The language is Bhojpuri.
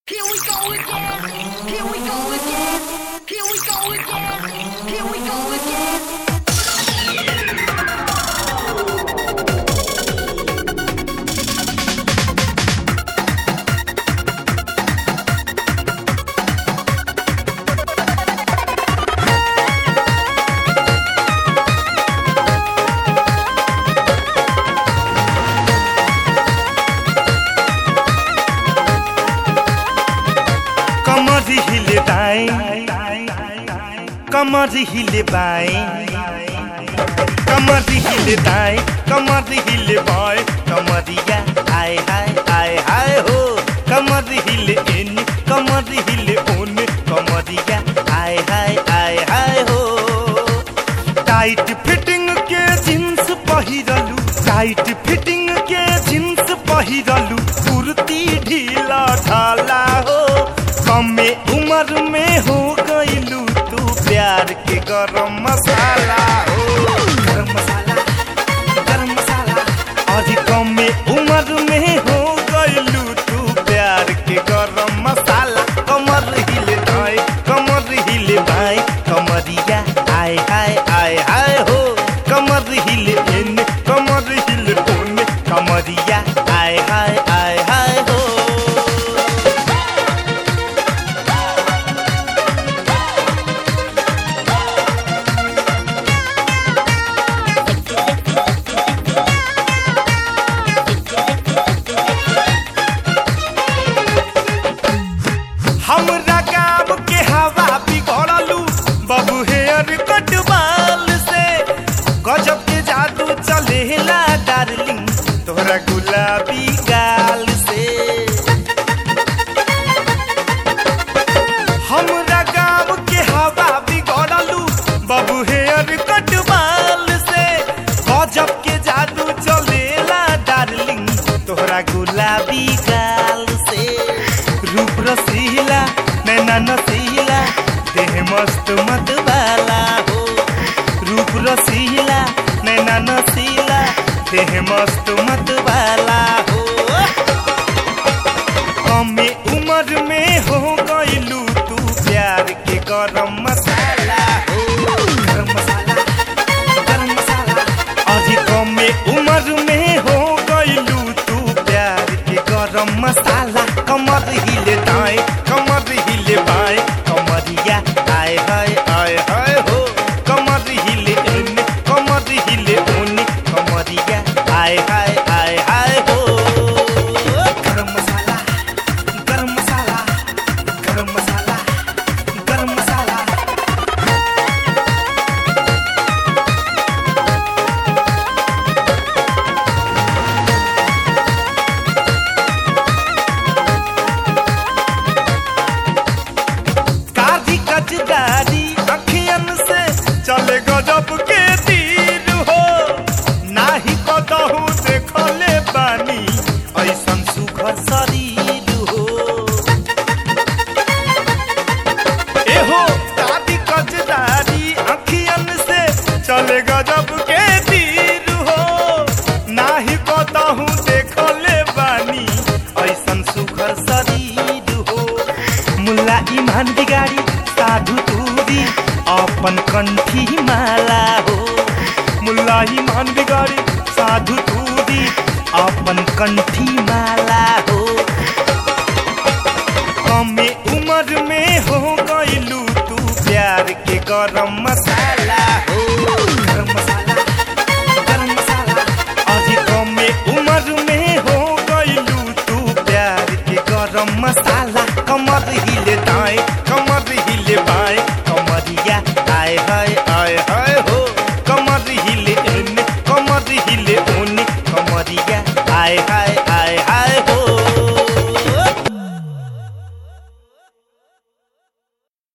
Here we go again. Here we go again. Here we go again. Here we go again. कमर हिले बाएं कमर हिले दाएं कमर हिले बाएं कमरिया आए हाय आए हाय हो कमर हिले इन कमर हिले ओन कमरिया आए हाय हो टाइट फिटिंग के जींस पहिरलू टाइट फिटिंग के जींस पहिरलू कुर्ती ढीला ढाला हो कमे उम्र में हो गईलू प्यार के गरम मसाला हो गरम मसाला आज कमे उम्र में हो गईलू तू प्यार के गरम मसाला कमर हिले दाएं कमर हिले बाएं कमरिया आए हाय हो कमर हिले इन कमर हिले ओन कमरिया आए हाय हो हमरा गाँव के हवा बिगड़लू बबू हेयर कट बाल से गजब के जादू चलेला डार्लिंग तोहरा गुलाबी गाल से हमरा गाँव के हवा बिगड़लू बबू हेयर कट बाल से गजब के जादू चलेला डार्लिंग तोहरा गुलाबी गाल से रूप रसीला नैना नसीला देह मस्त मत वाला हो रूप रसीला नैना नसीला देह मस्त मत वाला हो कमे उम्र में हो गईलू तू प्यार के गरम मसाला हो गरम मसाला आज कमे उम्र में हो गईलू तू प्यार के गरम मसाला कमर हिले दाएं कमर हिले बाएं कमरिया आए हाय हो कमर हिले इन कमर हिले ओन कमरिया आए हाय हो गरम मसाला गरम मसाला गरम मसाला गरम मसाला गाड़ी अखियन से चले गजब के तीर हो नाही कतहु देखले बानी ऐसन सुघर शरीर हो एहो दादी कजदारी अखियन से चले गजब के तीर हो नाही कतहु देखले बानी ऐसन सुघर शरीर हो मुल्ला ईमान बिगाड़ी साधु तूरी अपन कंठी माला हो मुल्ला ईमान बिगाड़ी साधु तूरी अपन कंठी माला हो कमे उम्र में हो गईलू तू प्यार के गरम मसाला हो गरम मसाला आज कमे उम्र में हो गईलू तू प्यार के गरम मसाला कमर हिले दाएं कमर हिले बाएं कमरिया आए हाय हो कमर हिले इन कमर हिले ओन कमरिया आए हाय